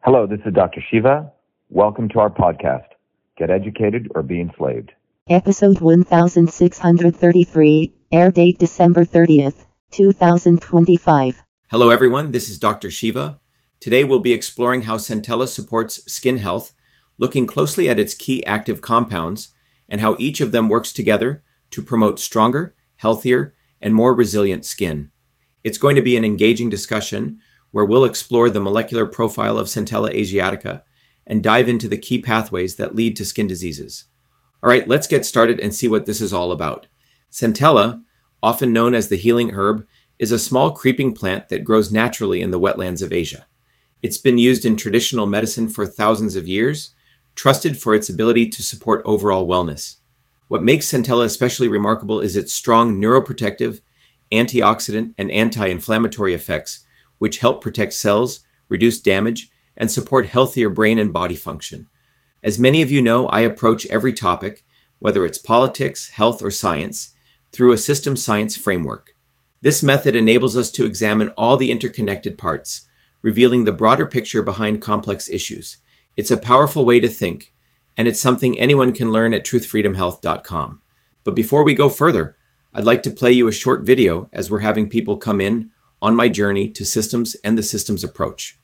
Hello, this is Dr. Shiva. Welcome to our podcast, Get Educated or Be Enslaved. Episode 1633, air date December 30th, 2025. Hello everyone, this is Dr. Shiva. Today we'll be exploring how Centella supports skin health, looking closely at its key active compounds and how each of them works together to promote stronger, healthier, and more resilient skin. It's going to be an engaging discussion where we'll explore the molecular profile of Centella asiatica and dive into the key pathways that lead to skin diseases. All right, let's get started and see what this is all about. Centella, often known as the healing herb, is a small creeping plant that grows naturally in the wetlands of Asia. It's been used in traditional medicine for thousands of years, trusted for its ability to support overall wellness. What makes Centella especially remarkable is its strong neuroprotective, antioxidant, and anti-inflammatory effects, which help protect cells, reduce damage, and support healthier brain and body function. As many of you know, I approach every topic, whether it's politics, health, or science, through a system science framework. This method enables us to examine all the interconnected parts, revealing the broader picture behind complex issues. It's a powerful way to think, and it's something anyone can learn at truthfreedomhealth.com. But before we go further, I'd like to play you a short video as we're having people come in on my journey to systems and the systems approach.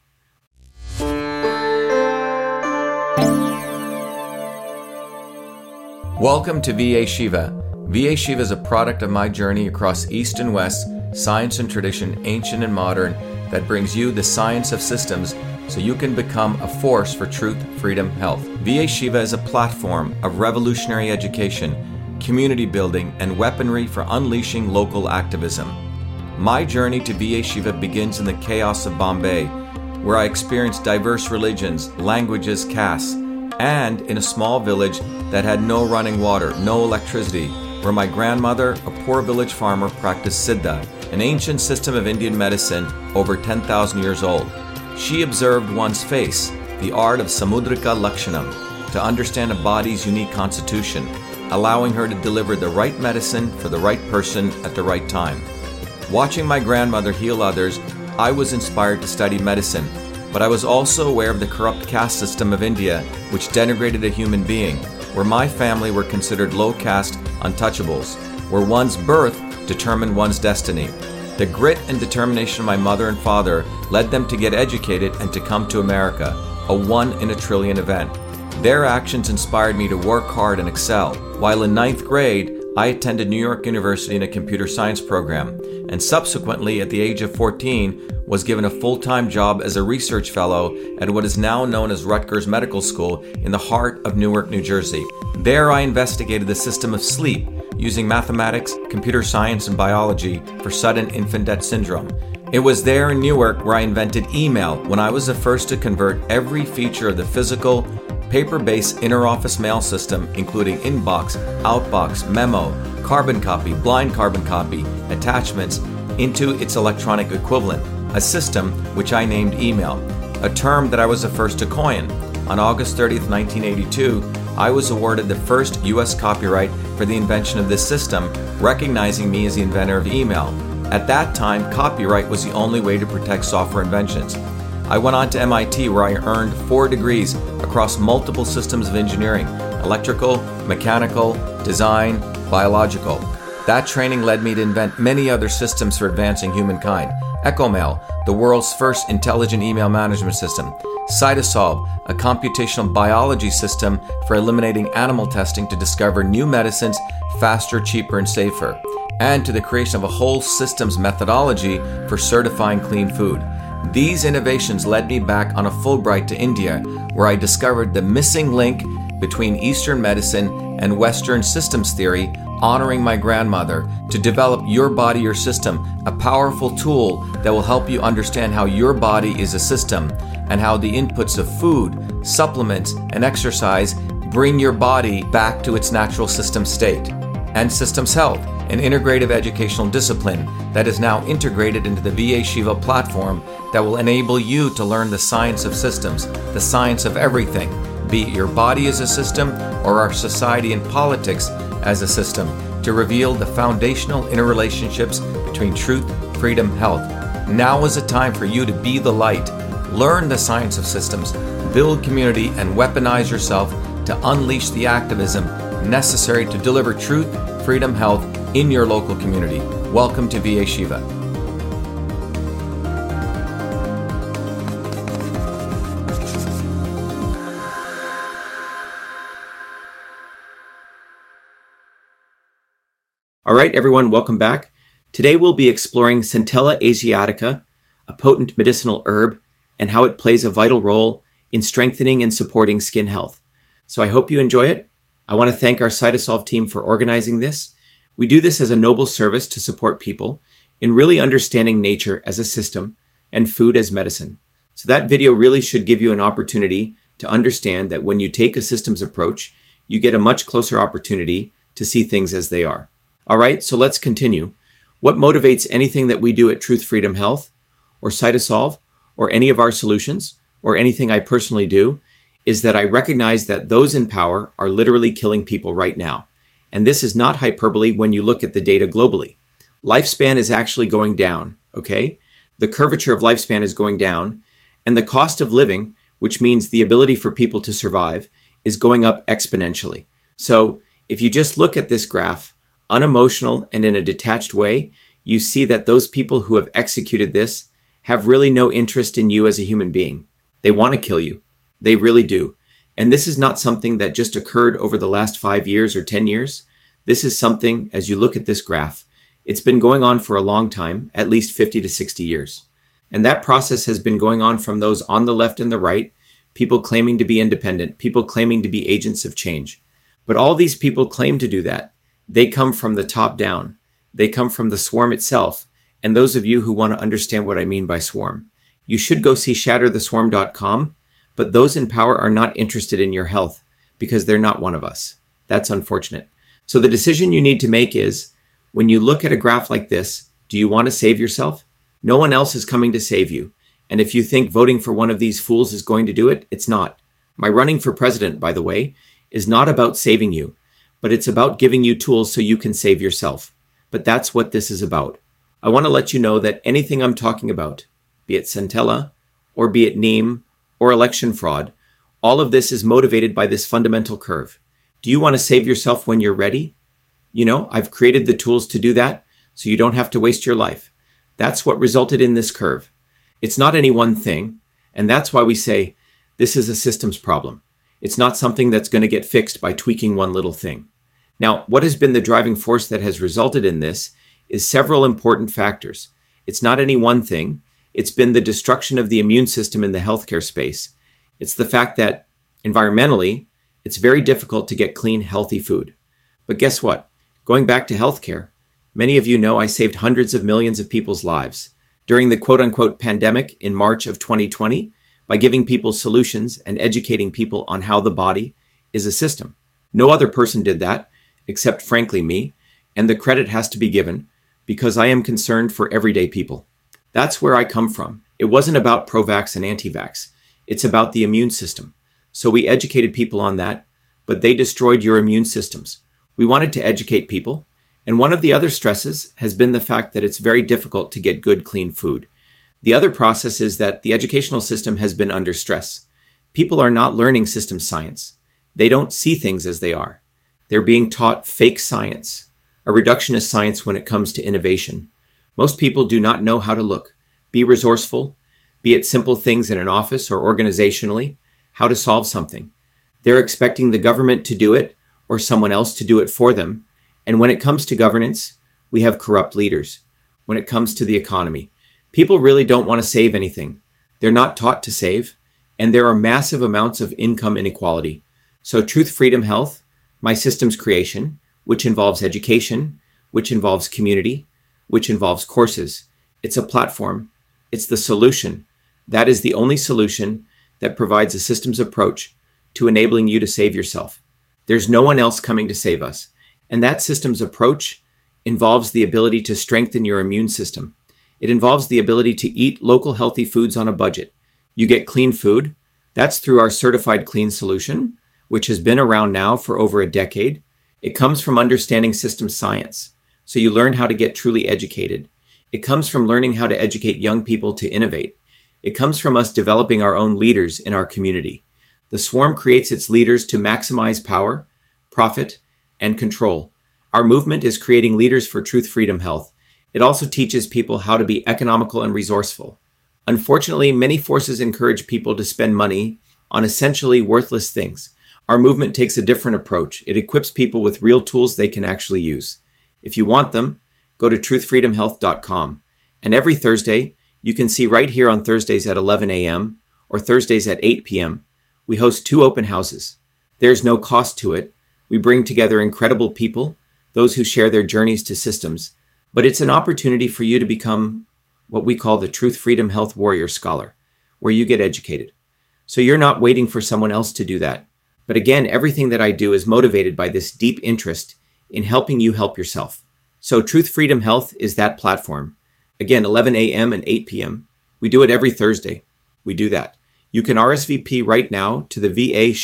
Welcome to VA Shiva. VA Shiva is a product of my journey across East and West, science and tradition, ancient and modern, that brings you the science of systems so you can become a force for truth, freedom, health. VA Shiva is a platform of revolutionary education, community building, and weaponry for unleashing local activism. My journey to VA Shiva begins in the chaos of Bombay, where I experienced diverse religions, languages, castes, and in a small village that had no running water, no electricity, where my grandmother, a poor village farmer, practiced Siddha, an ancient system of Indian medicine over 10,000 years old. She observed one's face, the art of Samudrika Lakshanam, to understand a body's unique constitution, allowing her to deliver the right medicine for the right person at the right time. Watching my grandmother heal others, I was inspired to study medicine, but I was also aware of the corrupt caste system of India, which denigrated a human being, where my family were considered low caste untouchables, where one's birth determined one's destiny. The grit and determination of my mother and father led them to get educated and to come to America, a 1 in a trillion event. Their actions inspired me to work hard and excel. While in 9th grade, I attended New York University in a computer science program, and subsequently, at the age of 14, was given a full-time job as a research fellow at what is now known as Rutgers Medical School in the heart of Newark, New Jersey. There I investigated the system of sleep using mathematics, computer science, and biology for sudden infant death syndrome. It was there in Newark where I invented email, when I was the first to convert every feature of the physical, paper-based inter-office mail system, including inbox, outbox, memo, carbon copy, blind carbon copy, attachments, into its electronic equivalent, a system which I named email, a term that I was the first to coin. On August 30th, 1982, I was awarded the first U.S. copyright for the invention of this system, recognizing me as the inventor of email. At that time, copyright was the only way to protect software inventions. I went on to MIT, where I earned 4 degrees across multiple systems of engineering: electrical, mechanical, design, biological. That training led me to invent many other systems for advancing humankind. EchoMail, the world's first intelligent email management system. Cytosolve, a computational biology system for eliminating animal testing to discover new medicines faster, cheaper, and safer. And to the creation of a whole systems methodology for certifying clean food. These innovations led me back on a Fulbright to India, where I discovered the missing link between Eastern medicine and Western systems theory, honoring my grandmother, to develop Your Body, Your System, a powerful tool that will help you understand how your body is a system and how the inputs of food, supplements, and exercise bring your body back to its natural system state. And Systems Health, an integrative educational discipline that is now integrated into the VA Shiva platform that will enable you to learn the science of systems, the science of everything, be it your body as a system or our society and politics as a system, to reveal the foundational interrelationships between truth, freedom, health. Now is a time for you to be the light, Learn the science of systems, build community, and weaponize yourself to unleash the activism necessary to deliver truth, freedom, health in your local community. Welcome to VA Shiva. All right, everyone, welcome back. Today we'll be exploring Centella asiatica, a potent medicinal herb, and how it plays a vital role in strengthening and supporting skin health. So I hope you enjoy it. I want to thank our Cytosolve team for organizing this. We do this as a noble service to support people in really understanding nature as a system and food as medicine. So that video really should give you an opportunity to understand that when you take a systems approach, you get a much closer opportunity to see things as they are. All right, so let's continue. What motivates anything that we do at Truth Freedom Health or Cytosolve or any of our solutions or anything I personally do is that I recognize that those in power are literally killing people right now. And this is not hyperbole when you look at the data globally. Lifespan is actually going down, okay? The curvature of lifespan is going down, and the cost of living, which means the ability for people to survive, is going up exponentially. So if you just look at this graph, unemotional and in a detached way, you see that those people who have executed this have really no interest in you as a human being. They want to kill you. They really do. And this is not something that just occurred over the last 5 years or 10 years. This is something, as you look at this graph, it's been going on for a long time, at least 50 to 60 years. And that process has been going on from those on the left and the right, people claiming to be independent, people claiming to be agents of change. But all these people claim to do that. They come from the top down. They come from the swarm itself. And those of you who want to understand what I mean by swarm, you should go see shattertheswarm.com, but those in power are not interested in your health because they're not one of us. That's unfortunate. So the decision you need to make is, when you look at a graph like this, do you want to save yourself? No one else is coming to save you. And if you think voting for one of these fools is going to do it, it's not. My running for president, by the way, is not about saving you, but it's about giving you tools so you can save yourself. But that's what this is about. I want to let you know that anything I'm talking about, be it Centella, or be it Neem, or election fraud, all of this is motivated by this fundamental curve. Do you want to save yourself when you're ready? You know, I've created the tools to do that, so you don't have to waste your life. That's what resulted in this curve. It's not any one thing, and that's why we say this is a systems problem. It's not something that's going to get fixed by tweaking one little thing. Now, what has been the driving force that has resulted in this is several important factors. It's not any one thing. It's been the destruction of the immune system in the healthcare space. It's the fact that environmentally, it's very difficult to get clean, healthy food. But guess what? Going back to healthcare, many of you know I saved hundreds of millions of people's lives during the quote-unquote pandemic in March of 2020 by giving people solutions and educating people on how the body is a system. No other person did that, except frankly me, and the credit has to be given because I am concerned for everyday people. That's where I come from. It wasn't about pro-vax and anti-vax. It's about the immune system. So we educated people on that, but they destroyed your immune systems. We wanted to educate people, and one of the other stresses has been the fact that it's very difficult to get good, clean food. The other process is that the educational system has been under stress. People are not learning systems science. They don't see things as they are. They're being taught fake science, a reductionist science when it comes to innovation. Most people do not know how to look, be resourceful, be it simple things in an office or organizationally, how to solve something. They're expecting the government to do it or someone else to do it for them. And when it comes to governance, we have corrupt leaders. When it comes to the economy, people really don't want to save anything. They're not taught to save, and there are massive amounts of income inequality. So Truth Freedom Health, my systems creation, which involves education, which involves community, which involves courses. It's a platform. It's the solution. That is the only solution that provides a systems approach to enabling you to save yourself. There's no one else coming to save us. And that systems approach involves the ability to strengthen your immune system. It involves the ability to eat local healthy foods on a budget. You get clean food. That's through our certified clean solution, which has been around now for over a decade. It comes from understanding systems science. So you learn how to get truly educated. It comes from learning how to educate young people to innovate. It comes from us developing our own leaders in our community. The swarm creates its leaders to maximize power, profit, and control. Our movement is creating leaders for truth, freedom, health. It also teaches people how to be economical and resourceful. Unfortunately, many forces encourage people to spend money on essentially worthless things. Our movement takes a different approach. It equips people with real tools they can actually use. If you want them, go to truthfreedomhealth.com. And every Thursday, you can see right here on Thursdays at 11 a.m. or Thursdays at 8 p.m., we host 2 open houses. There's no cost to it. We bring together incredible people, those who share their journeys to systems, but it's an opportunity for you to become what we call the Truth, Freedom, Health Warrior Scholar, where you get educated. So you're not waiting for someone else to do that. But again, everything that I do is motivated by this deep interest in helping you help yourself. So Truth, Freedom, Health is that platform. Again, 11 a.m. and 8 p.m. We do it every Thursday. We do that. You can RSVP right now to the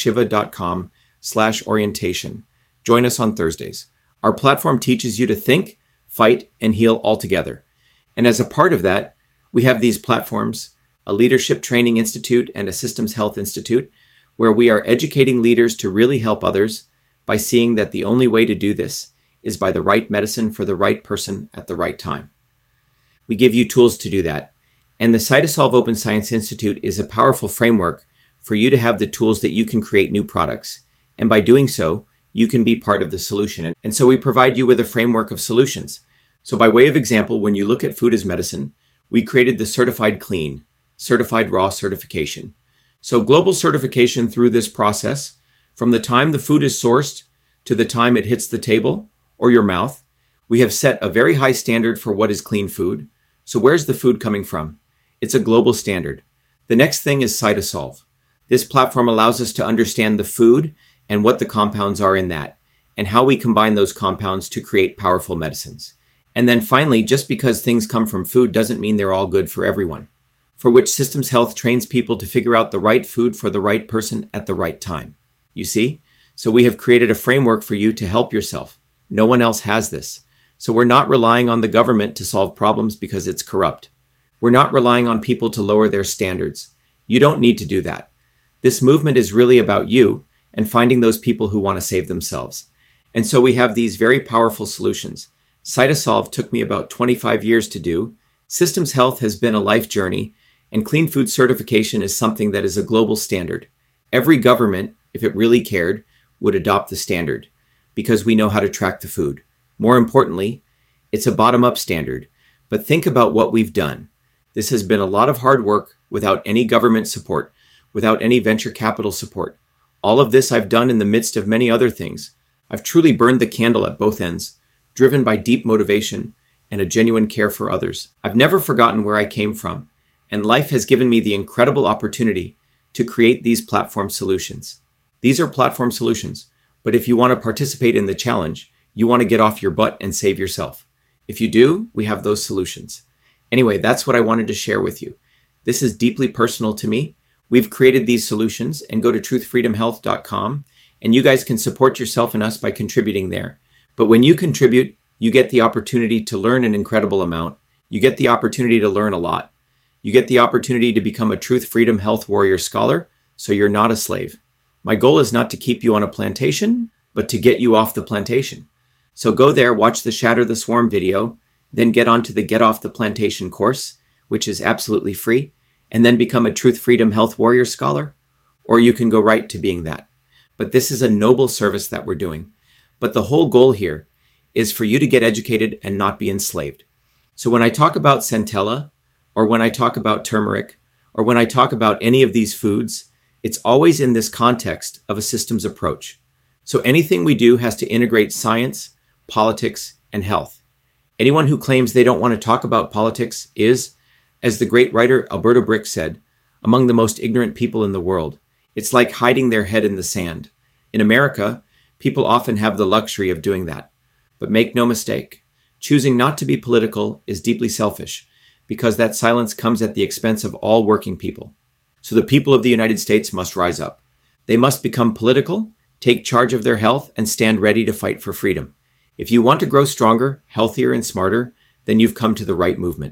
vashiva.com/orientation. Join us on Thursdays. Our platform teaches you to think, fight, and heal altogether. And as a part of that, we have these platforms, a Leadership Training Institute and a Systems Health Institute, where we are educating leaders to really help others by seeing that the only way to do this is by the right medicine for the right person at the right time. We give you tools to do that. And the Cytosolve Open Science Institute is a powerful framework for you to have the tools that you can create new products. And by doing so, you can be part of the solution. And so we provide you with a framework of solutions. So by way of example, when you look at food as medicine, we created the Certified Clean, Certified Raw certification. So global certification through this process, from the time the food is sourced to the time it hits the table or your mouth, we have set a very high standard for what is clean food. So where's the food coming from? It's a global standard. The next thing is Cytosolve. This platform allows us to understand the food and what the compounds are in that, and how we combine those compounds to create powerful medicines. And then finally, just because things come from food doesn't mean they're all good for everyone, for which Systems Health trains people to figure out the right food for the right person at the right time. You see? So we have created a framework for you to help yourself. No one else has this. So we're not relying on the government to solve problems because it's corrupt. We're not relying on people to lower their standards. You don't need to do that. This movement is really about you and finding those people who want to save themselves. And so we have these very powerful solutions. Cytosolve took me about 25 years to do. Systems Health has been a life journey, and clean food certification is something that is a global standard. Every government, if it really cared, would adopt the standard because we know how to track the food. More importantly, it's a bottom-up standard. But think about what we've done. This has been a lot of hard work without any government support, without any venture capital support. All of this I've done in the midst of many other things. I've truly burned the candle at both ends, driven by deep motivation and a genuine care for others. I've never forgotten where I came from, and life has given me the incredible opportunity to create these platform solutions. These are platform solutions, but if you want to participate in the challenge, you want to get off your butt and save yourself. If you do, we have those solutions. Anyway, that's what I wanted to share with you. This is deeply personal to me. We've created these solutions, and go to truthfreedomhealth.com, and you guys can support yourself and us by contributing there. But when you contribute, you get the opportunity to learn an incredible amount. You get the opportunity to learn a lot. You get the opportunity to become a Truth, Freedom, Health Warrior Scholar, so you're not a slave. My goal is not to keep you on a plantation, but to get you off the plantation. So go there, watch the Shatter the Swarm video, then get onto the Get Off the Plantation course, which is absolutely free, and then become a Truth, Freedom, Health Warrior Scholar, or you can go right to being that. But this is a noble service that we're doing. But the whole goal here is for you to get educated and not be enslaved. So when I talk about centella, or when I talk about turmeric, or when I talk about any of these foods, it's always in this context of a systems approach. So anything we do has to integrate science, politics, and health. Anyone who claims they don't want to talk about politics is, as the great writer Alberto Brick said, among the most ignorant people in the world. It's like hiding their head in the sand. In America, people often have the luxury of doing that. But make no mistake, choosing not to be political is deeply selfish, because that silence comes at the expense of all working people. So the people of the United States must rise up. They must become political, take charge of their health, and stand ready to fight for freedom. If you want to grow stronger, healthier, and smarter, then you've come to the right movement.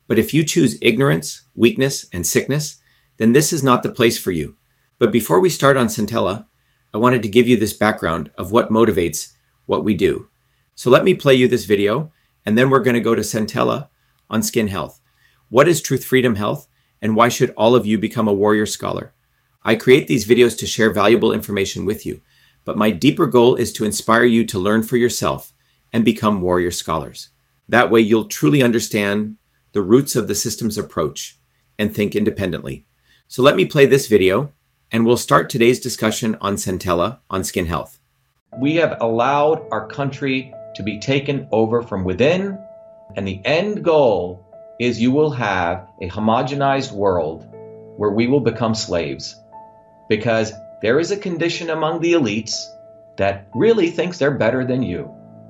But if you choose ignorance, weakness, and sickness, then this is not the place for you. But before we start on Centella, I wanted to give you this background of what motivates what we do. So let me play you this video, and then we're going to go to Centella on skin health. What is Truth Freedom Health, and why should all of you become a warrior scholar? I create these videos to share valuable information with you, but my deeper goal is to inspire you to learn for yourself and become warrior scholars. That way you'll truly understand the roots of the system's approach and think independently. So let me play this video, and we'll start today's discussion on Centella on skin health. We have allowed our country to be taken over from within, and the end goal is you will have a homogenized world where we will become slaves, because there is a condition among the elites that really thinks they're better than you,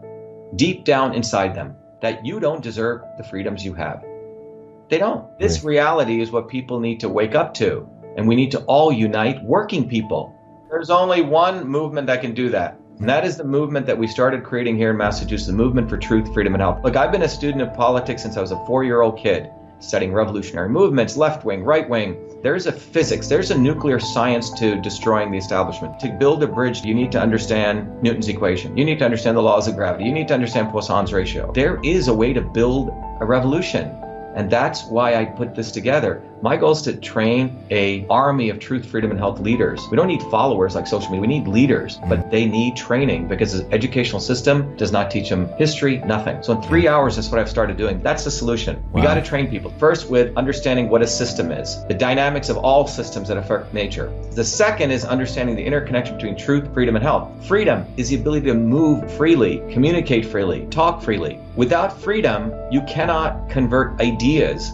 deep down inside them, that you don't deserve the freedoms you have. They don't. This reality is what people need to wake up to, and we need to all unite working people. There's only one movement that can do that, and that is the movement that we started creating here in Massachusetts, the movement for truth, freedom, and health. Look, I've been a student of politics since I was a 4-year-old kid, studying revolutionary movements, left wing, right wing. There's a physics, there's a nuclear science to destroying the establishment. To build a bridge, you need to understand Newton's equation. You need to understand the laws of gravity. You need to understand Poisson's ratio. There is a way to build a revolution. And that's why I put this together. My goal is to train an army of truth, freedom, and health leaders. We don't need followers like social media. We need leaders, but they need training because the educational system does not teach them history, nothing. So in 3 hours, that's what I've started doing. That's the solution. We got to train people. First, with understanding what a system is, the dynamics of all systems that affect nature. The second is understanding the interconnection between truth, freedom, and health. Freedom is the ability to move freely, communicate freely, talk freely. Without freedom, you cannot convert ideas,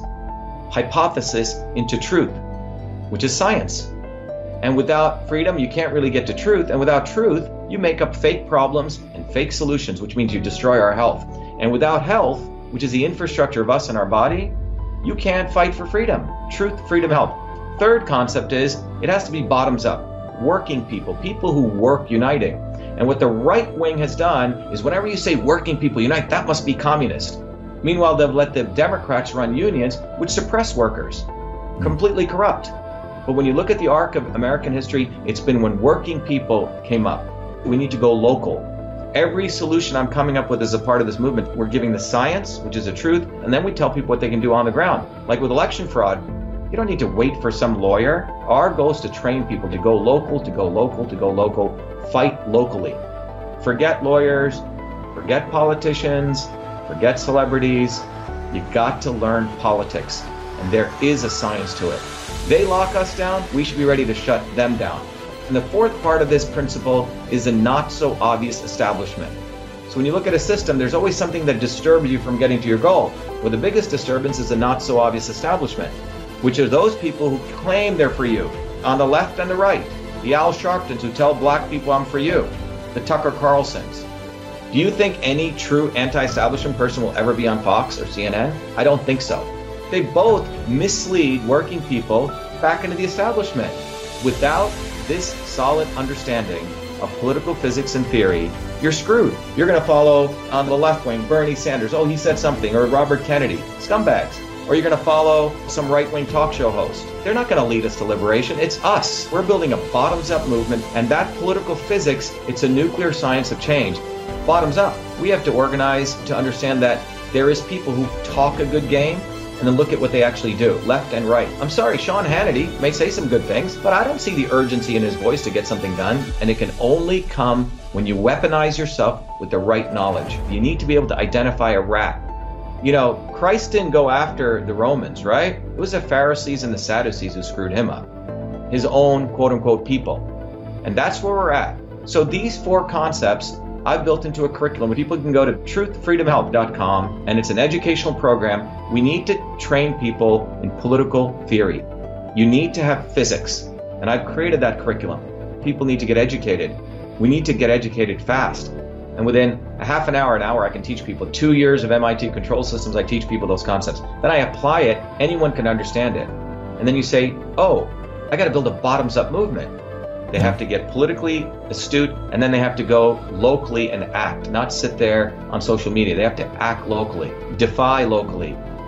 hypothesis into truth, which is science. And without freedom, you can't really get to truth. And without truth, you make up fake problems and fake solutions, which means you destroy our health. And without health, which is the infrastructure of us and our body, you can't fight for freedom. Truth, freedom, health. Third concept is it has to be bottoms up. Working people, people who work uniting. And what the right wing has done is whenever you say working people unite, that must be communist. Meanwhile, they've let the Democrats run unions, which suppress workers, completely corrupt. But when you look at the arc of American history, it's been when working people came up. We need to go local. Every solution I'm coming up with as a part of this movement, we're giving the science, which is the truth, and then we tell people what they can do on the ground. Like with election fraud, you don't need to wait for some lawyer. Our goal is to train people to go local, to go local, to go local, fight locally. Forget lawyers, forget politicians, forget celebrities. You've got to learn politics, and there is a science to it. They lock us down, we should be ready to shut them down. And the fourth part of this principle is a not so obvious establishment. So when you look at a system, there's always something that disturbs you from getting to your goal. Well, the biggest disturbance is a not so obvious establishment, which are those people who claim they're for you, on the left and the right. The Al Sharptons who tell black people I'm for you, the Tucker Carlsons. Do you think any true anti-establishment person will ever be on Fox or CNN? I don't think so. They both mislead working people back into the establishment. Without this solid understanding of political physics and theory, you're screwed. You're going to follow on the left wing, Bernie Sanders, oh, he said something, or Robert Kennedy, scumbags. Or you're going to follow some right-wing talk show host. They're not going to lead us to liberation. It's us. We're building a bottoms-up movement, and that political physics, it's a nuclear science of change. Bottoms up. We have to organize to understand that there is people who talk a good game and then look at what they actually do, left and right. I'm sorry, Sean Hannity may say some good things, but I don't see the urgency in his voice to get something done. And it can only come when you weaponize yourself with the right knowledge. You need to be able to identify a rat. You know, Christ didn't go after the Romans, right? It was the Pharisees and the Sadducees who screwed him up. His own quote-unquote people. And that's where we're at. So these four concepts I've built into a curriculum where people can go to truthfreedomhealth.com, and it's an educational program. We need to train people in political theory. You need to have physics, and I've created that curriculum. People need to get educated. We need to get educated fast. And within a half an hour, I can teach people. 2 years of MIT control systems, I teach people those concepts. Then I apply it, anyone can understand it. And then you say, oh, I got to build a bottoms-up movement. They have to get politically astute, and then they have to go locally and act, not sit there on social media. They have to act locally, defy locally,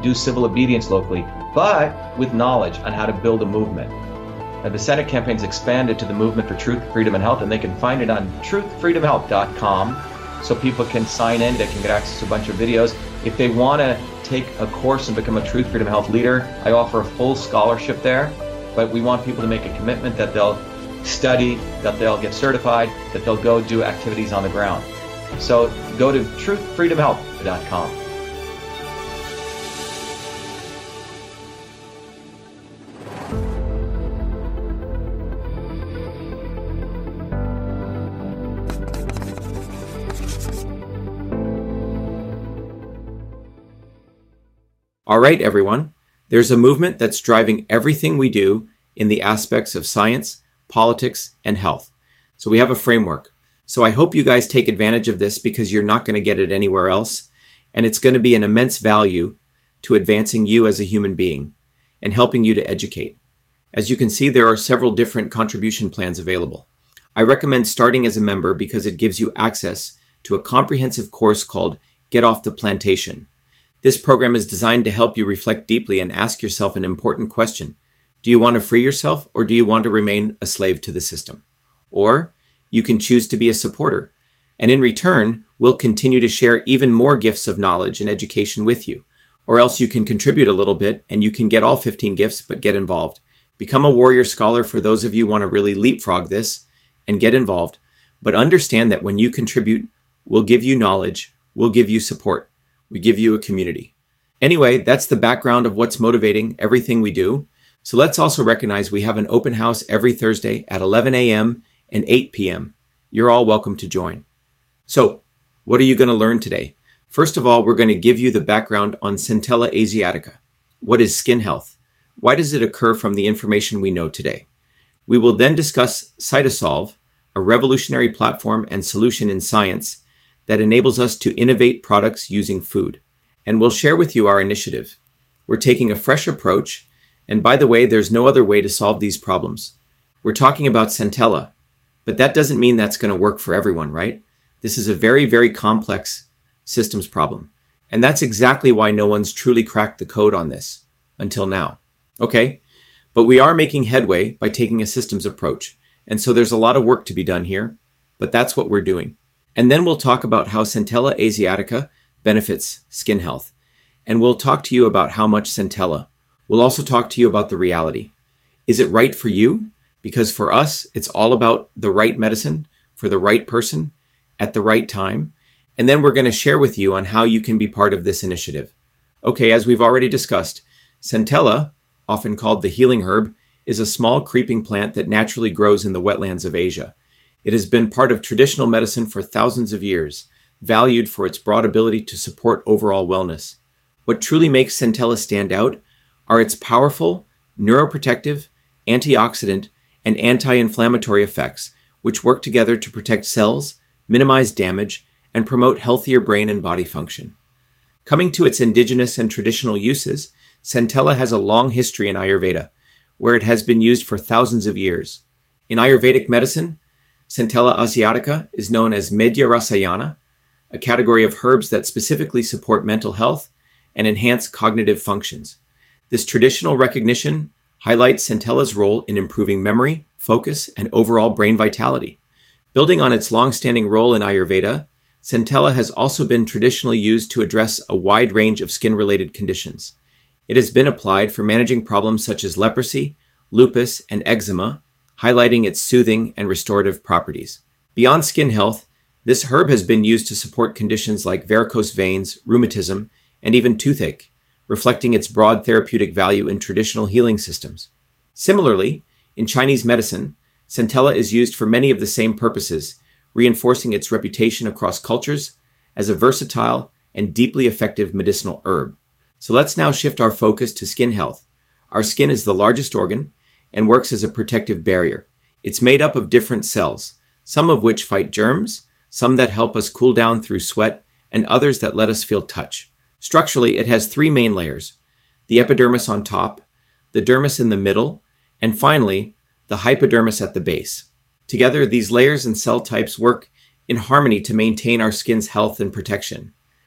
do civil obedience locally, but with knowledge on how to build a movement. Now, the Senate campaign's expanded to the Movement for Truth, Freedom, and Health, and they can find it on truthfreedomhealth.com, so people can sign in, they can get access to a bunch of videos. If they want to take a course and become a Truth, Freedom, Health leader, I offer a full scholarship there, but we want people to make a commitment that they'll study, that they'll get certified, that they'll go do activities on the ground. So go to truthfreedomhealth.com. All right, everyone. There's a movement that's driving everything we do in the aspects of science, politics, and health. So we have a framework. So I hope you guys take advantage of this because you're not going to get it anywhere else. And it's going to be an immense value to advancing you as a human being and helping you to educate. As you can see, there are several different contribution plans available. I recommend starting as a member because it gives you access to a comprehensive course called Get Off the Plantation. This program is designed to help you reflect deeply and ask yourself an important question. Do you want to free yourself, or do you want to remain a slave to the system? Or you can choose to be a supporter, and in return, we'll continue to share even more gifts of knowledge and education with you. Or else you can contribute a little bit and you can get all 15 gifts, but get involved. Become a warrior scholar for those of you who want to really leapfrog this and get involved. But understand that when you contribute, we'll give you knowledge, we'll give you support. We give you a community. Anyway, that's the background of what's motivating everything we do. So let's also recognize we have an open house every Thursday at 11 a.m. and 8 p.m. You're all welcome to join. So what are you going to learn today? First of all, we're going to give you the background on Centella asiatica. What is skin health? Why does it occur from the information we know today? We will then discuss Cytosolve, a revolutionary platform and solution in science that enables us to innovate products using food. And we'll share with you our initiative. We're taking a fresh approach, and by the way, there's no other way to solve these problems. We're talking about Centella, but that doesn't mean that's going to work for everyone, right? This is a very, very complex systems problem. And that's exactly why no one's truly cracked the code on this until now. Okay, but we are making headway by taking a systems approach. And so there's a lot of work to be done here, but that's what we're doing. And then we'll talk about how Centella asiatica benefits skin health. And we'll talk to you about how much Centella. We'll also talk to you about the reality. Is it right for you? Because for us, it's all about the right medicine for the right person at the right time. And then we're going to share with you on how you can be part of this initiative. Okay, as we've already discussed, Centella, often called the healing herb, is a small creeping plant that naturally grows in the wetlands of Asia. It has been part of traditional medicine for thousands of years, valued for its broad ability to support overall wellness. What truly makes Centella stand out are its powerful, neuroprotective, antioxidant, and anti-inflammatory effects, which work together to protect cells, minimize damage, and promote healthier brain and body function. Coming to its indigenous and traditional uses, Centella has a long history in Ayurveda, where it has been used for thousands of years. In Ayurvedic medicine, Centella asiatica is known as Medhya Rasayana, a category of herbs that specifically support mental health and enhance cognitive functions. This traditional recognition highlights Centella's role in improving memory, focus, and overall brain vitality. Building on its long-standing role in Ayurveda, Centella has also been traditionally used to address a wide range of skin-related conditions. It has been applied for managing problems such as leprosy, lupus, and eczema, highlighting its soothing and restorative properties. Beyond skin health, this herb has been used to support conditions like varicose veins, rheumatism, and even toothache, reflecting its broad therapeutic value in traditional healing systems. Similarly, in Chinese medicine, Centella is used for many of the same purposes, reinforcing its reputation across cultures as a versatile and deeply effective medicinal herb. So let's now shift our focus to skin health. Our skin is the largest organ and works as a protective barrier. It's made up of different cells, some of which fight germs, some that help us cool down through sweat, and others that let us feel touch. Structurally, it has three main layers: the epidermis on top, the dermis in the middle, and finally, the hypodermis at the base. Together, these layers and cell types work in harmony to maintain our skin's health and protection.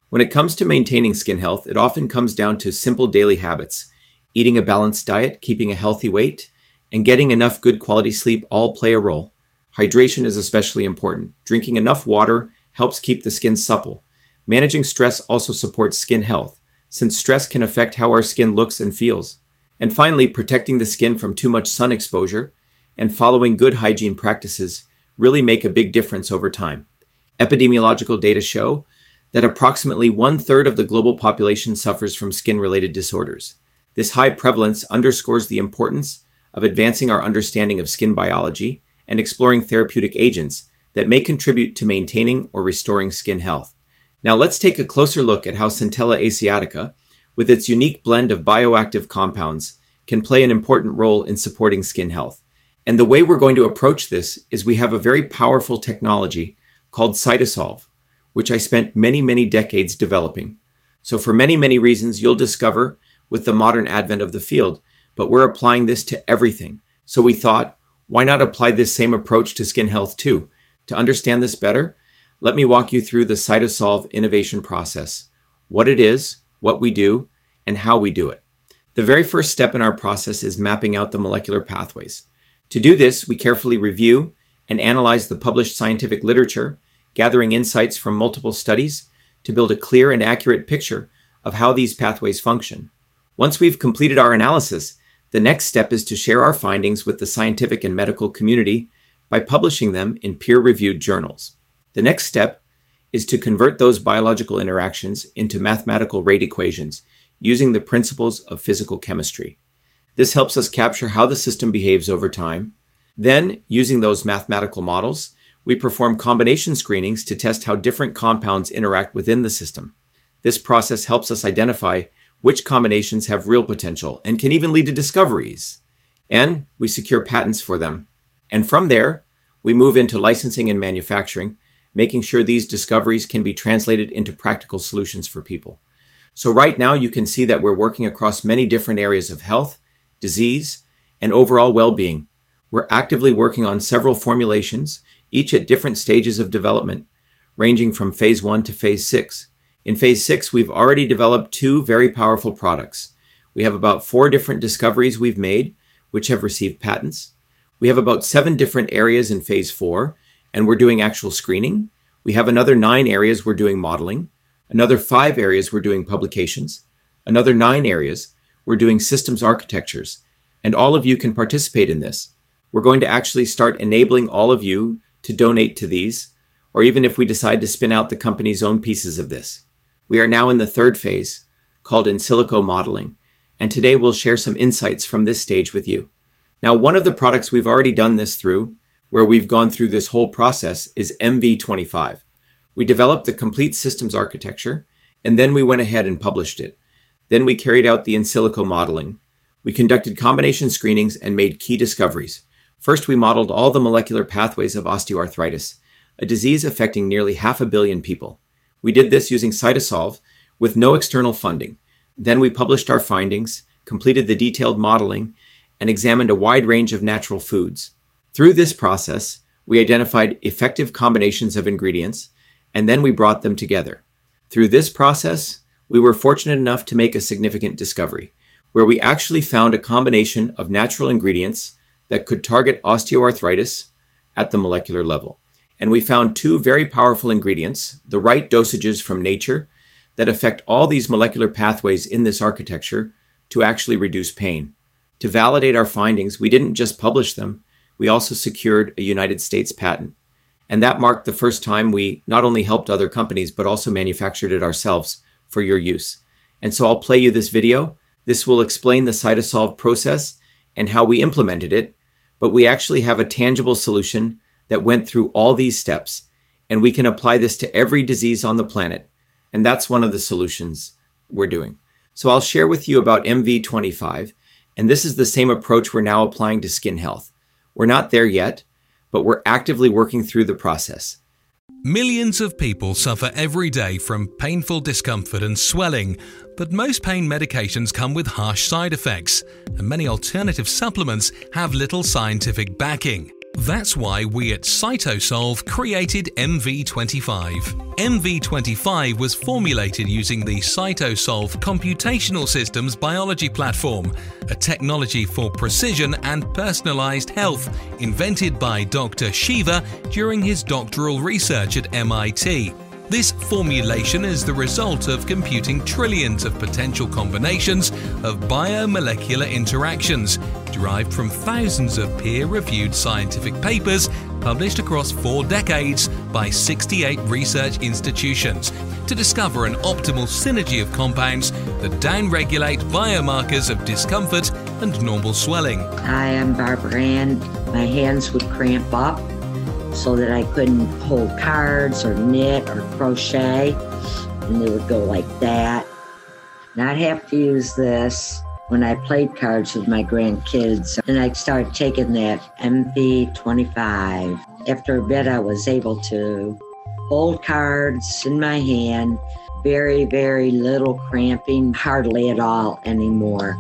When it comes to maintaining skin health, it often comes down to simple daily habits. Eating a balanced diet, keeping a healthy weight, and getting enough good quality sleep all play a role. Hydration is especially important. Drinking enough water helps keep the skin supple. Managing stress also supports skin health, since stress can affect how our skin looks and feels. And finally, protecting the skin from too much sun exposure and following good hygiene practices really make a big difference over time. Epidemiological data show that approximately 1/3 of the global population suffers from skin-related disorders. This high prevalence underscores the importance of advancing our understanding of skin biology and exploring therapeutic agents that may contribute to maintaining or restoring skin health. Now let's take a closer look at how Centella asiatica, with its unique blend of bioactive compounds, can play an important role in supporting skin health. And the way we're going to approach this is we have a very powerful technology called CytoSolve, which I spent many decades developing. So for many reasons you'll discover with the modern advent of the field, but we're applying this to everything. So we thought, why not apply this same approach to skin health too? To understand this better, let me walk you through the CytoSolve innovation process, what it is, what we do, and how we do it. The very first step in our process is mapping out the molecular pathways. To do this, we carefully review and analyze the published scientific literature, gathering insights from multiple studies to build a clear and accurate picture of how these pathways function. Once we've completed our analysis, the next step is to share our findings with the scientific and medical community by publishing them in peer-reviewed journals. The next step is to convert those biological interactions into mathematical rate equations using the principles of physical chemistry. This helps us capture how the system behaves over time. Then, using those mathematical models, we perform combination screenings to test how different compounds interact within the system. This process helps us identify which combinations have real potential and can even lead to discoveries. And we secure patents for them. And from there, we move into licensing and manufacturing, making sure these discoveries can be translated into practical solutions for people. So right now you can see that we're working across many different areas of health, disease, and overall well-being. We're actively working on several formulations, each at different stages of development, ranging from phase 1 to phase 6. In phase 6, we've already developed 2 very powerful products. We have about 4 different discoveries we've made, which have received patents. We have about 7 different areas in phase 4, and we're doing actual screening. We have another 9 areas we're doing modeling, another 5 areas we're doing publications, another 9 areas we're doing systems architectures, and all of you can participate in this. We're going to actually start enabling all of you to donate to these, or even if we decide to spin out the company's own pieces of this. We are now in the 3rd phase, called in silico modeling, and today we'll share some insights from this stage with you. Now, one of the products we've already done this through, where we've gone through this whole process, is MV25. We developed the complete systems architecture, and then we went ahead and published it. Then we carried out the in silico modeling. We conducted combination screenings and made key discoveries. First, we modeled all the molecular pathways of osteoarthritis, a disease affecting nearly 500 million people. We did this using CytoSolve with no external funding. Then we published our findings, completed the detailed modeling, and examined a wide range of natural foods. Through this process, we identified effective combinations of ingredients, and then we brought them together. Through this process, we were fortunate enough to make a significant discovery, where we actually found a combination of natural ingredients that could target osteoarthritis at the molecular level. And we found 2 very powerful ingredients, the right dosages from nature, that affect all these molecular pathways in this architecture to actually reduce pain. To validate our findings, we didn't just publish them, we also secured a United States patent. And that marked the first time we not only helped other companies, but also manufactured it ourselves for your use. And so I'll play you this video. This will explain the CytoSolve process and how we implemented it, but we actually have a tangible solution that went through all these steps, and we can apply this to every disease on the planet. And that's one of the solutions we're doing. So I'll share with you about MV25, and this is the same approach we're now applying to skin health. We're not there yet, but we're actively working through the process. Millions of people suffer every day from painful discomfort and swelling, but most pain medications come with harsh side effects, and many alternative supplements have little scientific backing. That's why we at Cytosolve created MV25. MV25 was formulated using the Cytosolve Computational Systems Biology Platform, a technology for precision and personalized health invented by Dr. Shiva during his doctoral research at MIT. This formulation is the result of computing trillions of potential combinations of biomolecular interactions derived from thousands of peer-reviewed scientific papers published across 4 decades by 68 research institutions to discover an optimal synergy of compounds that downregulate biomarkers of discomfort and normal swelling. Hi, I'm Barbara Ann. My hands would cramp up so that I couldn't hold cards or knit or crochet, and they would go like that. And I'd have to use this when I played cards with my grandkids, and I started taking that MV25. After a bit, I was able to hold cards in my hand, very, very little cramping, hardly at all anymore.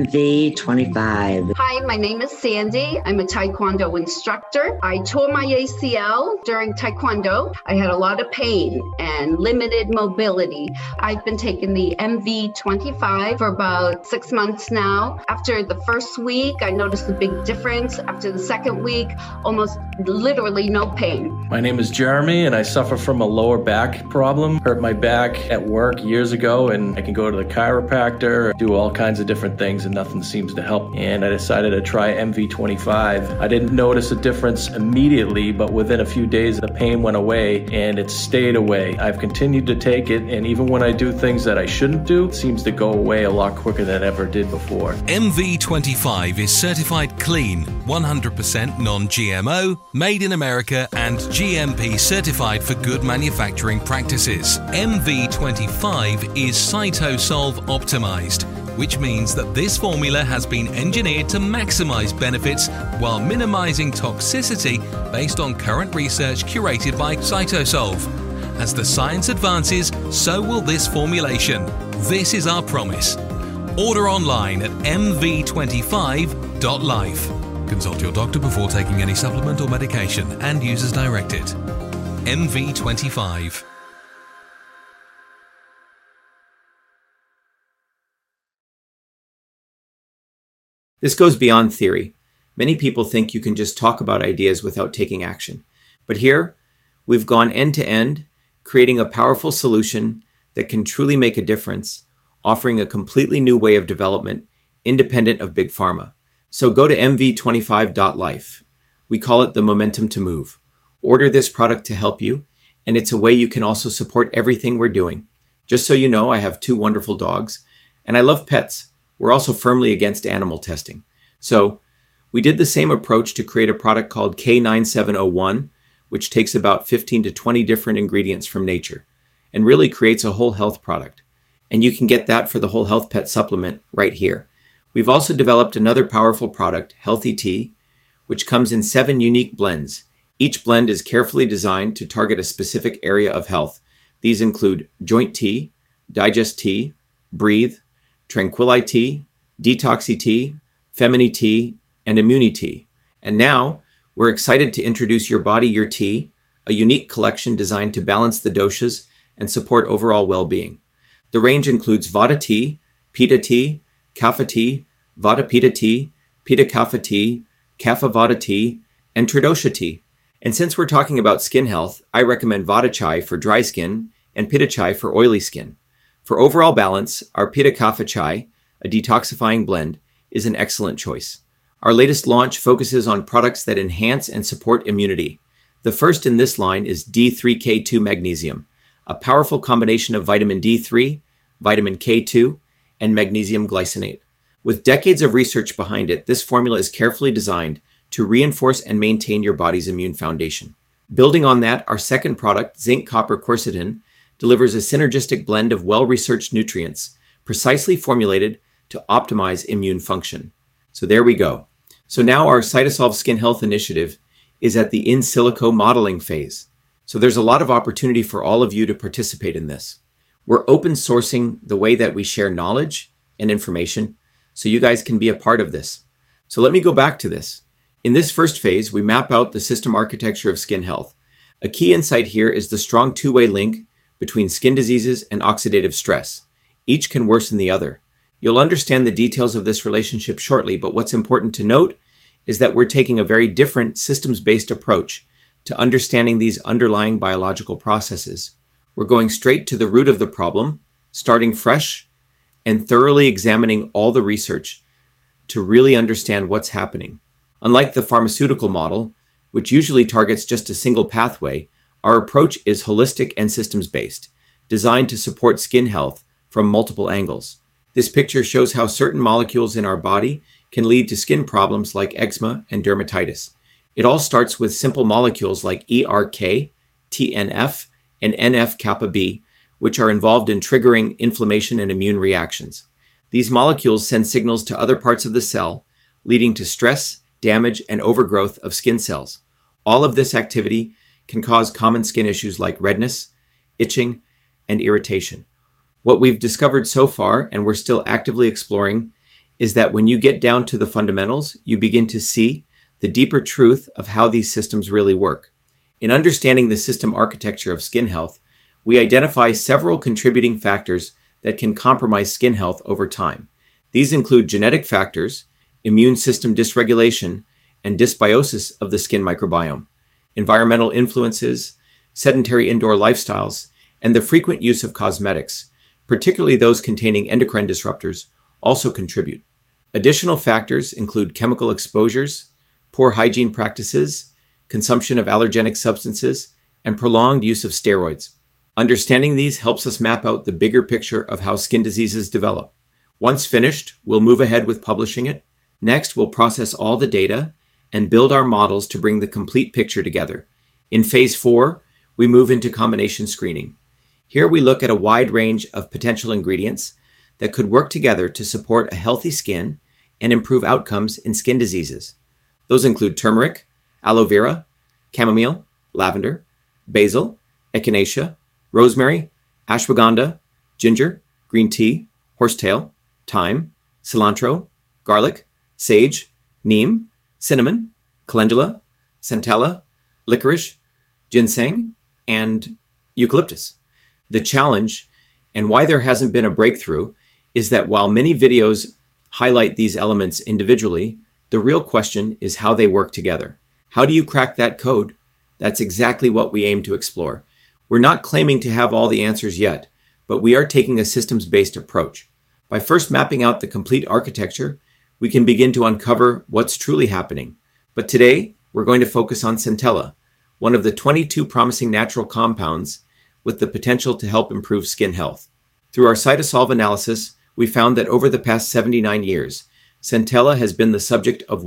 MV25. Hi, my name is Sandy. I'm a Taekwondo instructor. I tore my ACL during Taekwondo. I had a lot of pain and limited mobility. I've been taking the MV25 for about 6 months now. After the first week, I noticed a big difference. After the second week, almost literally no pain. My name is Jeremy, and I suffer from a lower back problem. Hurt my back at work years ago, and I can go to the chiropractor, do all kinds of different things, and nothing seems to help. And I decided to try MV25. I didn't notice a difference immediately, but within a few days, the pain went away, and it stayed away. I've continued to take it, and even when I do things that I shouldn't do, it seems to go away a lot quicker than it ever did before. MV25 is certified clean, 100% non-GMO, made in America, and GMP certified for good manufacturing practices. MV25 is Cytosolve optimized, which means that this formula has been engineered to maximize benefits while minimizing toxicity based on current research curated by Cytosolve. As the science advances, so will this formulation. This is our promise. Order online at mv25.life. Consult your doctor before taking any supplement or medication and use as directed. MV25. This goes beyond theory. Many people think you can just talk about ideas without taking action. But here, we've gone end to end, creating a powerful solution that can truly make a difference, offering a completely new way of development, independent of big pharma. So go to mv25.life. We call it the momentum to move. Order this product to help you, and it's a way you can also support everything we're doing. Just so you know, I have 2 wonderful dogs, and I love pets. We're also firmly against animal testing. So we did the same approach to create a product called K9701, which takes about 15 to 20 different ingredients from nature and really creates a whole health product. And you can get that for the Whole Health Pet supplement right here. We've also developed another powerful product, Healthy Tea, which comes in 7 unique blends. Each blend is carefully designed to target a specific area of health. These include Joint Tea, Digest Tea, Breathe, Tranquilli Tea, Detoxy Tea, Femini Tea, and Immuni Tea. And now, we're excited to introduce Your Body, Your Tea, a unique collection designed to balance the doshas and support overall well-being. The range includes Vata Tea, Pitta Tea, Kapha Tea, Vata Pitta Tea, Pitta Kapha Tea, Kapha Vata Tea, and Tridosha Tea. And since we're talking about skin health, I recommend Vata Chai for dry skin and Pitta Chai for oily skin. For overall balance, our Pitta Kapha Chai, a detoxifying blend, is an excellent choice. Our latest launch focuses on products that enhance and support immunity. The first in this line is D3K2 Magnesium, a powerful combination of vitamin D3, vitamin K2, and magnesium glycinate. With decades of research behind it, this formula is carefully designed to reinforce and maintain your body's immune foundation. Building on that, our second product, Zinc Copper Quercetin, delivers a synergistic blend of well-researched nutrients, precisely formulated to optimize immune function. So there we go. So now our Cytosolve Skin Health Initiative is at the in silico modeling phase. So there's a lot of opportunity for all of you to participate in this. We're open sourcing the way that we share knowledge and information so you guys can be a part of this. So let me go back to this. In this first phase, we map out the system architecture of skin health. A key insight here is the strong two-way link between skin diseases and oxidative stress. Each can worsen the other. You'll understand the details of this relationship shortly, but what's important to note is that we're taking a very different systems-based approach to understanding these underlying biological processes. We're going straight to the root of the problem, starting fresh, and thoroughly examining all the research to really understand what's happening. Unlike the pharmaceutical model, which usually targets just a single pathway, our approach is holistic and systems-based, designed to support skin health from multiple angles. This picture shows how certain molecules in our body can lead to skin problems like eczema and dermatitis. It all starts with simple molecules like ERK, TNF, and NF-kappa B, which are involved in triggering inflammation and immune reactions. These molecules send signals to other parts of the cell, leading to stress, damage, and overgrowth of skin cells. All of this activity can cause common skin issues like redness, itching, and irritation. What we've discovered so far, and we're still actively exploring, is that when you get down to the fundamentals, you begin to see the deeper truth of how these systems really work. In understanding the system architecture of skin health, we identify several contributing factors that can compromise skin health over time. These include genetic factors, immune system dysregulation, and dysbiosis of the skin microbiome, environmental influences, sedentary indoor lifestyles, and the frequent use of cosmetics, particularly those containing endocrine disruptors, also contribute. Additional factors include chemical exposures, poor hygiene practices, consumption of allergenic substances, and prolonged use of steroids. Understanding these helps us map out the bigger picture of how skin diseases develop. Once finished, we'll move ahead with publishing it. Next, we'll process all the data and build our models to bring the complete picture together. In phase 4, we move into combination screening. Here we look at a wide range of potential ingredients that could work together to support a healthy skin and improve outcomes in skin diseases. Those include turmeric, aloe vera, chamomile, lavender, basil, echinacea, rosemary, ashwagandha, ginger, green tea, horsetail, thyme, cilantro, garlic, sage, neem, cinnamon, calendula, centella, licorice, ginseng, and eucalyptus. The challenge, and why there hasn't been a breakthrough, is that while many videos highlight these elements individually, the real question is how they work together. How do you crack that code? That's exactly what we aim to explore. We're not claiming to have all the answers yet, but we are taking a systems-based approach. By first mapping out the complete architecture, we can begin to uncover what's truly happening. But today, we're going to focus on centella, one of the 22 promising natural compounds with the potential to help improve skin health. Through our CytoSolve analysis, we found that over the past 79 years, centella has been the subject of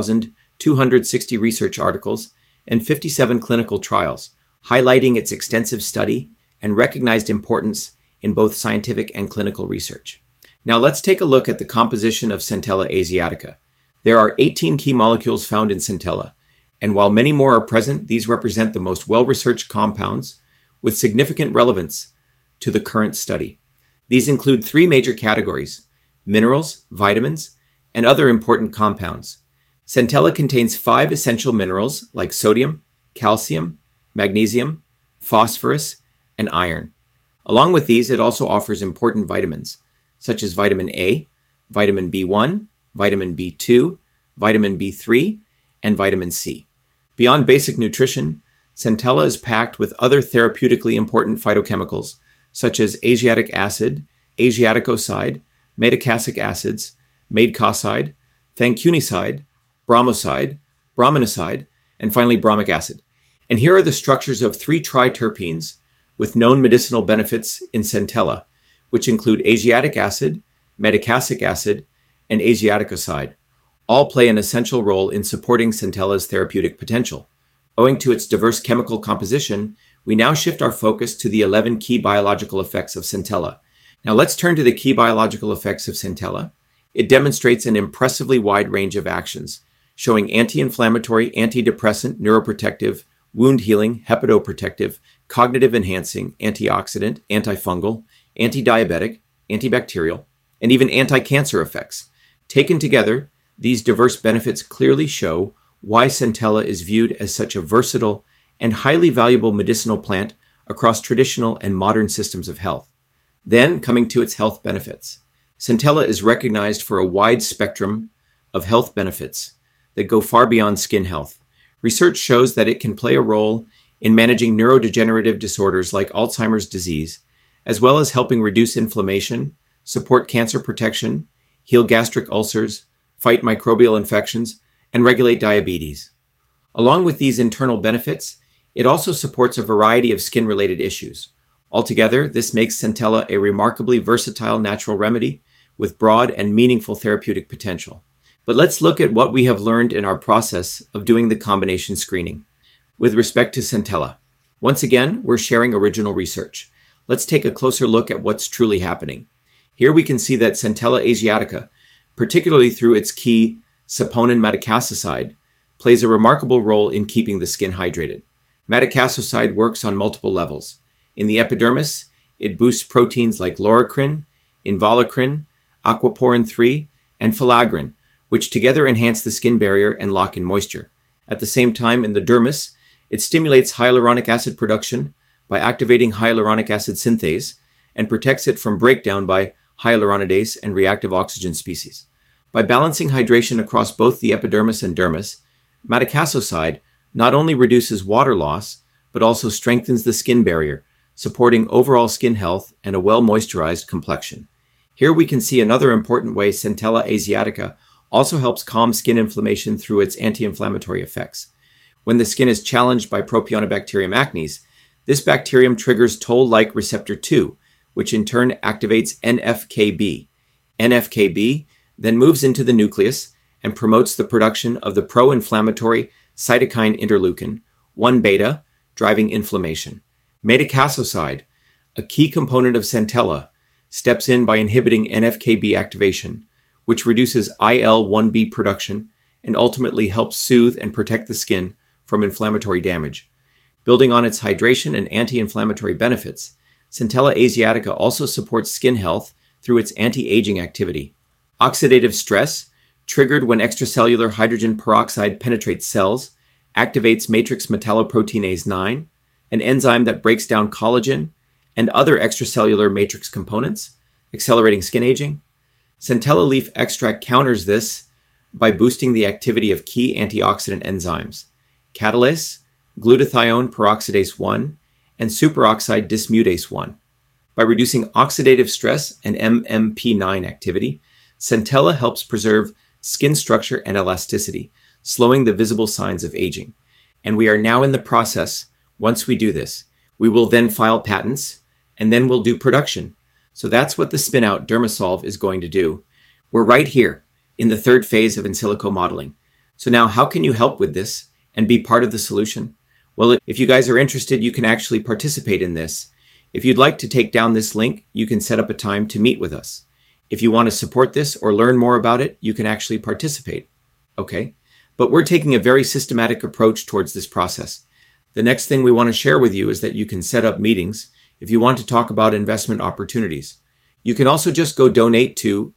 1,260 research articles and 57 clinical trials, highlighting its extensive study and recognized importance in both scientific and clinical research. Now let's take a look at the composition of Centella asiatica. There are 18 key molecules found in centella, and while many more are present, these represent the most well-researched compounds with significant relevance to the current study. These include 3 major categories: minerals, vitamins, and other important compounds. Centella contains 5 essential minerals like sodium, calcium, magnesium, phosphorus, and iron. Along with these, it also offers important vitamins, such as vitamin A, vitamin B1, vitamin B2, vitamin B3, and vitamin C. Beyond basic nutrition, centella is packed with other therapeutically important phytochemicals, such as asiatic acid, asiaticoside, metacasic acids, madecasside, thancunicide, bromoside, brominosid, and finally bromic acid. And here are the structures of 3 triterpenes with known medicinal benefits in centella, which include asiatic acid, metacasic acid, and asiaticoside. All play an essential role in supporting centella's therapeutic potential. Owing to its diverse chemical composition, we now shift our focus to the 11 key biological effects of centella. Now let's turn to the key biological effects of centella. It demonstrates an impressively wide range of actions, showing anti-inflammatory, antidepressant, neuroprotective, wound healing, hepatoprotective, cognitive enhancing, antioxidant, antifungal, anti-diabetic, antibacterial, and even anti-cancer effects. Taken together, these diverse benefits clearly show why Centella is viewed as such a versatile and highly valuable medicinal plant across traditional and modern systems of health. Then, coming to its health benefits. Centella is recognized for a wide spectrum of health benefits that go far beyond skin health. Research shows that it can play a role in managing neurodegenerative disorders like Alzheimer's disease, as well as helping reduce inflammation, support cancer protection, heal gastric ulcers, fight microbial infections, and regulate diabetes. Along with these internal benefits, it also supports a variety of skin-related issues. Altogether, this makes Centella a remarkably versatile natural remedy with broad and meaningful therapeutic potential. But let's look at what we have learned in our process of doing the combination screening. With respect to Centella, once again, we're sharing original research. Let's take a closer look at what's truly happening. Here we can see that Centella asiatica, particularly through its key saponin madecassoside, plays a remarkable role in keeping the skin hydrated. Madecassoside works on multiple levels. In the epidermis, it boosts proteins like loricrin, involucrin, aquaporin-3, and filaggrin, which together enhance the skin barrier and lock in moisture. At the same time, in the dermis, it stimulates hyaluronic acid production by activating hyaluronic acid synthase and protects it from breakdown by hyaluronidase and reactive oxygen species. By balancing hydration across both the epidermis and dermis, madecassoside not only reduces water loss, but also strengthens the skin barrier, supporting overall skin health and a well-moisturized complexion. Here we can see another important way Centella asiatica also helps calm skin inflammation through its anti-inflammatory effects. When the skin is challenged by Propionibacterium acnes, this bacterium triggers toll-like receptor 2, which in turn activates NF-κB. NF-κB then moves into the nucleus and promotes the production of the pro-inflammatory cytokine interleukin 1-beta, driving inflammation. Madecassoside, a key component of Centella, steps in by inhibiting NF-κB activation, which reduces IL-1B production and ultimately helps soothe and protect the skin from inflammatory damage. Building on its hydration and anti-inflammatory benefits, Centella asiatica also supports skin health through its anti-aging activity. Oxidative stress, triggered when extracellular hydrogen peroxide penetrates cells, activates matrix metalloproteinase 9, an enzyme that breaks down collagen and other extracellular matrix components, accelerating skin aging. Centella leaf extract counters this by boosting the activity of key antioxidant enzymes, catalase, glutathione peroxidase 1, and superoxide dismutase 1. By reducing oxidative stress and MMP9 activity, Centella helps preserve skin structure and elasticity, slowing the visible signs of aging. And we are now in the process. Once we do this, we will then file patents, and then we'll do production. So that's what the spin-out Dermasolve is going to do. We're right here in the third phase of in silico modeling. So now how can you help with this and be part of the solution? Well, if you guys are interested, you can actually participate in this. If you'd like to take down this link, you can set up a time to meet with us. If you want to support this or learn more about it, you can actually participate. Okay? But we're taking a very systematic approach towards this process. The next thing we want to share with you is that you can set up meetings if you want to talk about investment opportunities. You can also just go donate to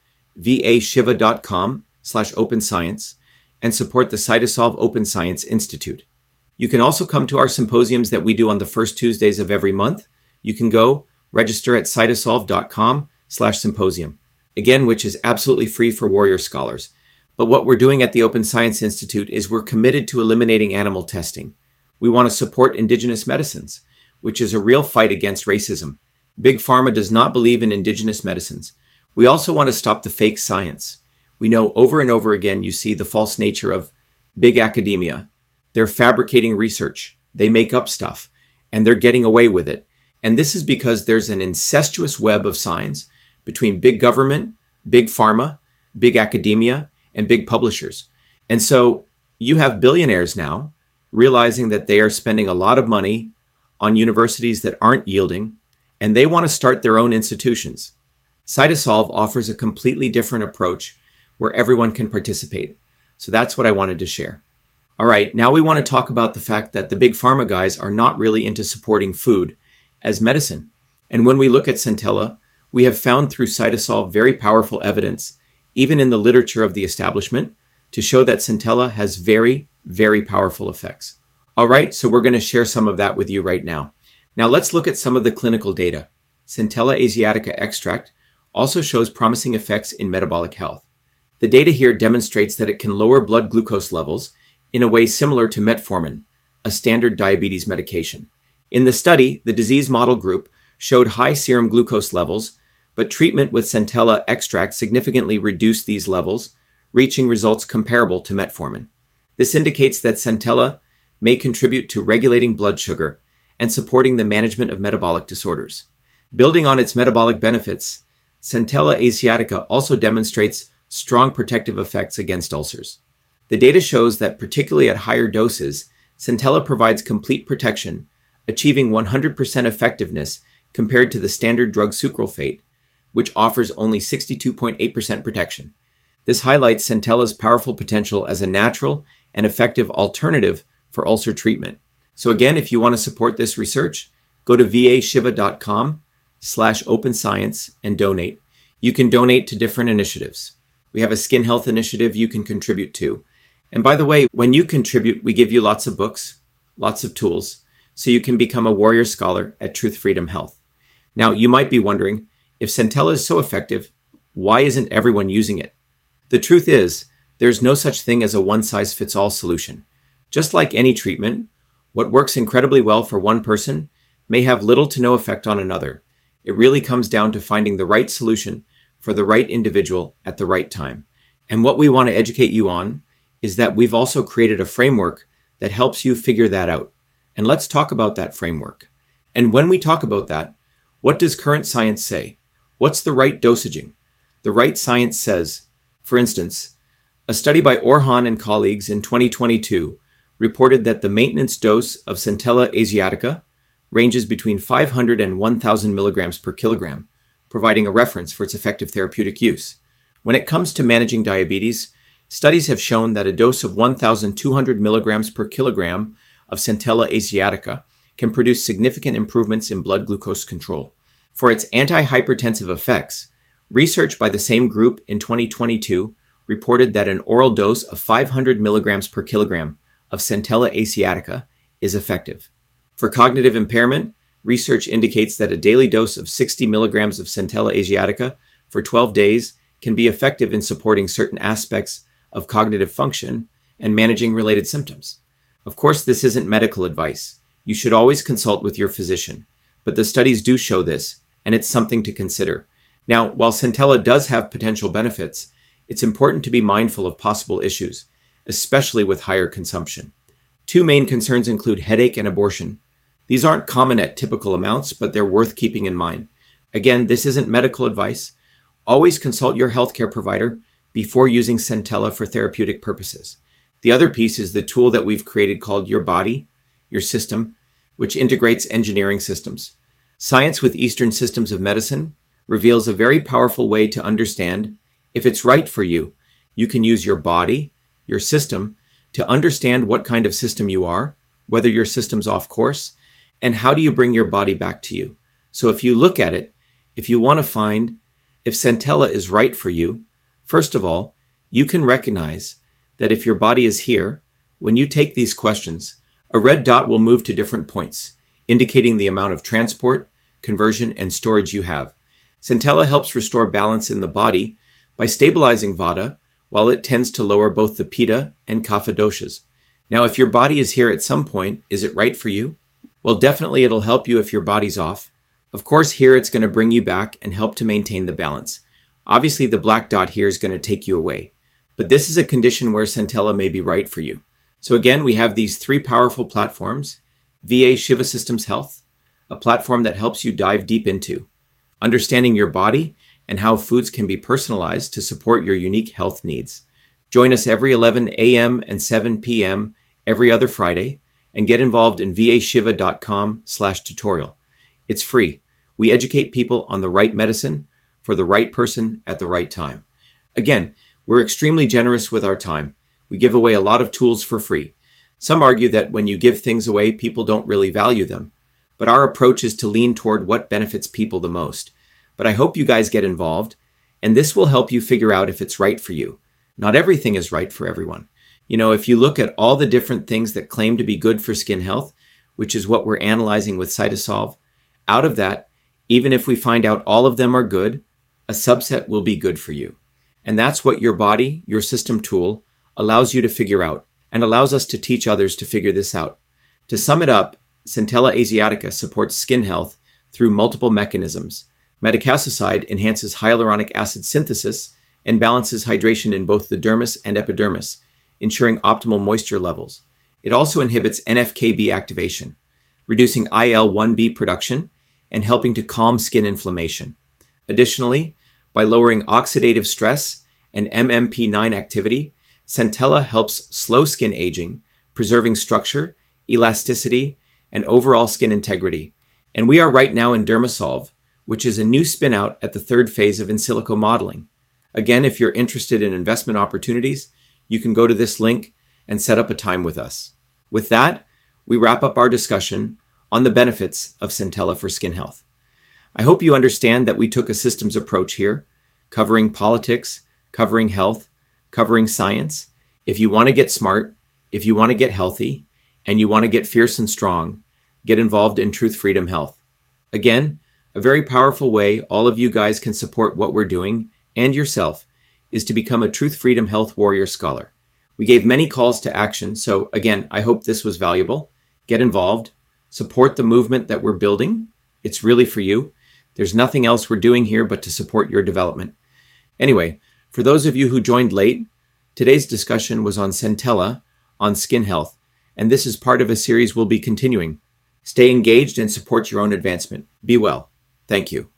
vashiva.com/openscience and support the Cytosolve Open Science Institute. You can also come to our symposiums that we do on the first Tuesdays of every month. You can go register at cytosolve.com/symposium, again, which is absolutely free for warrior scholars. But what we're doing at the Open Science Institute is we're committed to eliminating animal testing. We want to support indigenous medicines, which is a real fight against racism. Big Pharma does not believe in indigenous medicines. We also want to stop the fake science. We know over and over again you see the false nature of big academia. They're fabricating research. They make up stuff, and they're getting away with it. And this is because there's an incestuous web of signs between big government, big pharma, big academia, and big publishers. And so you have billionaires now realizing that they are spending a lot of money on universities that aren't yielding, and they want to start their own institutions. Cytosolve offers a completely different approach where everyone can participate. So that's what I wanted to share. All right, now we want to talk about the fact that the big pharma guys are not really into supporting food as medicine. And when we look at Centella, we have found through Cytosolve very powerful evidence, even in the literature of the establishment, to show that Centella has very, very powerful effects. All right, so we're going to share some of that with you right now. Now let's look at some of the clinical data. Centella asiatica extract also shows promising effects in metabolic health. The data here demonstrates that it can lower blood glucose levels in a way similar to metformin, a standard diabetes medication. In the study, the disease model group showed high serum glucose levels, but treatment with Centella extract significantly reduced these levels, reaching results comparable to metformin. This indicates that Centella may contribute to regulating blood sugar and supporting the management of metabolic disorders. Building on its metabolic benefits, Centella asiatica also demonstrates strong protective effects against ulcers. The data shows that particularly at higher doses, Centella provides complete protection, achieving 100% effectiveness compared to the standard drug sucralfate, which offers only 62.8% protection. This highlights Centella's powerful potential as a natural and effective alternative for ulcer treatment. So again, if you want to support this research, go to vashiva.com/openscience and donate. You can donate to different initiatives. We have a skin health initiative you can contribute to. And by the way, when you contribute, we give you lots of books, lots of tools, so you can become a warrior scholar at Truth Freedom Health. Now, you might be wondering, if Centella is so effective, why isn't everyone using it? The truth is, there's no such thing as a one-size-fits-all solution. Just like any treatment, what works incredibly well for one person may have little to no effect on another. It really comes down to finding the right solution for the right individual at the right time. And what we want to educate you on is that we've also created a framework that helps you figure that out. And let's talk about that framework. And when we talk about that, what does current science say? What's the right dosaging? The right science says, for instance, a study by Orhan and colleagues in 2022 reported that the maintenance dose of Centella asiatica ranges between 500 and 1,000 milligrams per kilogram, providing a reference for its effective therapeutic use. When it comes to managing diabetes, studies have shown that a dose of 1,200 milligrams per kilogram of Centella asiatica can produce significant improvements in blood glucose control. For its anti-hypertensive effects, research by the same group in 2022 reported that an oral dose of 500 milligrams per kilogram of Centella asiatica is effective. For cognitive impairment, research indicates that a daily dose of 60 milligrams of Centella asiatica for 12 days can be effective in supporting certain aspects of cognitive function and managing related symptoms. Of course, this isn't medical advice. You should always consult with your physician, but the studies do show this, and it's something to consider. Now, while Centella does have potential benefits, it's important to be mindful of possible issues, especially with higher consumption. Two main concerns include headache and abortion. These aren't common at typical amounts, but they're worth keeping in mind. Again, this isn't medical advice. Always consult your healthcare provider before using Centella for therapeutic purposes. The other piece is the tool that we've created called Your Body, Your System, which integrates engineering systems. Science with Eastern Systems of Medicine reveals a very powerful way to understand if it's right for you. You can use your body, your system, to understand what kind of system you are, whether your system's off course, and how do you bring your body back to you. So if you look at it, if you want to find if Centella is right for you, first of all, you can recognize that if your body is here, when you take these questions, a red dot will move to different points, indicating the amount of transport, conversion, and storage you have. Centella helps restore balance in the body by stabilizing Vata, while it tends to lower both the Pitta and Kapha doshas. Now, if your body is here at some point, is it right for you? Well, definitely it'll help you if your body's off. Of course, here it's going to bring you back and help to maintain the balance. Obviously, the black dot here is going to take you away. But this is a condition where Centella may be right for you. So again, we have these three powerful platforms. VA Shiva Systems Health, a platform that helps you dive deep into understanding your body and how foods can be personalized to support your unique health needs. Join us every 11 a.m. and 7 p.m. every other Friday and get involved in vashiva.com/tutorial. It's free. We educate people on the right medicine for the right person at the right time. Again, we're extremely generous with our time. We give away a lot of tools for free. Some argue that when you give things away, people don't really value them. But our approach is to lean toward what benefits people the most. But I hope you guys get involved, and this will help you figure out if it's right for you. Not everything is right for everyone. If you look at all the different things that claim to be good for skin health, which is what we're analyzing with CytoSolve, out of that, even if we find out all of them are good, a subset will be good for you. And that's what your body, your system tool, allows you to figure out and allows us to teach others to figure this out. To sum it up, Centella asiatica supports skin health through multiple mechanisms. Metacalcicide enhances hyaluronic acid synthesis and balances hydration in both the dermis and epidermis, ensuring optimal moisture levels. It also inhibits NF-κB activation, reducing IL-1B production and helping to calm skin inflammation. Additionally, by lowering oxidative stress and MMP9 activity, Centella helps slow skin aging, preserving structure, elasticity, and overall skin integrity. And we are right now in DermaSolve, which is a new spin-out at the third phase of in silico modeling. Again, if you're interested in investment opportunities, you can go to this link and set up a time with us. With that, we wrap up our discussion on the benefits of Centella for skin health. I hope you understand that we took a systems approach here, covering politics, covering health, covering science. If you want to get smart, if you want to get healthy, and you want to get fierce and strong, get involved in Truth Freedom Health. Again, a very powerful way all of you guys can support what we're doing and yourself is to become a Truth Freedom Health Warrior Scholar. We gave many calls to action, so again, I hope this was valuable. Get involved, support the movement that we're building. It's really for you. There's nothing else we're doing here but to support your development. Anyway, for those of you who joined late, today's discussion was on Centella, on skin health, and this is part of a series we'll be continuing. Stay engaged and support your own advancement. Be well. Thank you.